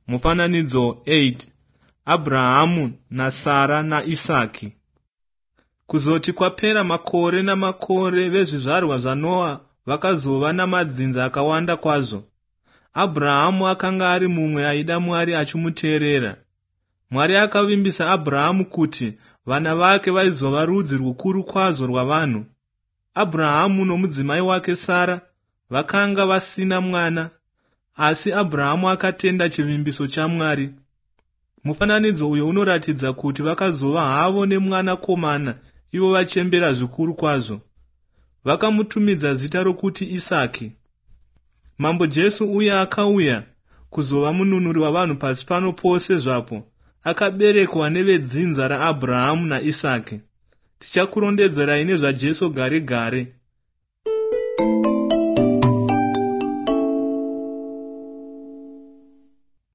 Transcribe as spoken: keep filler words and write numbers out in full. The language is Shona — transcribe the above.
Mufananidzo eight. Abrahamu naSara naIsaki. Kuzoti kwapera makore namakore vezvizvarwa zvaNoa vakazova namadzinza akawanda kwazvo. Abrahamu akanga ari mumwe aida Mwari achimuteerera. Mwari akavimbisa Abrahamu kuti vana vake vaizova rudzi rukuru kwazvo rwavanhu. Abrahamu nomudzimai wake Sara vakanga vasina mwana, asi Abrahamu akatenda chivimbiso chaMwari. Mufananidzo uyo unoratidza kuti vakazova havo nemwanakomana, ivo vachembera zvikuru kwazvo. Vakamutumidza zita rokuti Isaki. Mambo Jesu uya akauya kuzova mununuri wavanhu pasi pano pose zvapo, akaberekwa nevedzinza raAbhurahama naIsaki. Tichakurondedzerai nezvaJesu gare gare.